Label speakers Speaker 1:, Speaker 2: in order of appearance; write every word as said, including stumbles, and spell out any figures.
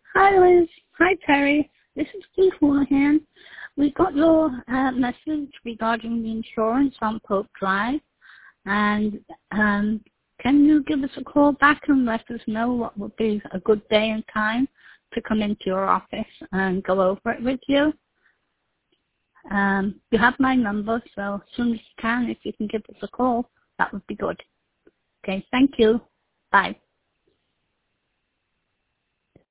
Speaker 1: Hi, Liz. Hi, Terry. This is Keith Houlihan. We got your uh, message regarding the insurance on Pope Drive, and um, can you give us a call back and let us know what would be a good day and time to come into your office and go over it with you? Um, you have my number, so as soon as you can, if you can give us a call, that would be good. Okay, thank you. Bye.